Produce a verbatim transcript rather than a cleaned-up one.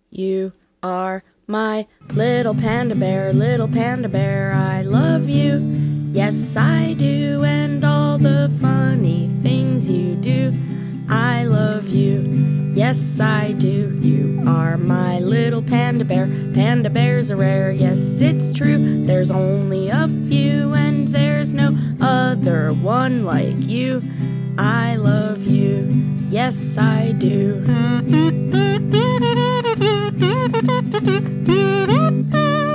You are my little panda bear, little panda bear, I love you. Yes, I do, and all the funny things you do, I love you. Yes, I do. You are my little panda bear. Panda bears are rare. Yes, it's true. There's only a few, and there's no other one like you. I love you. Yes, I do.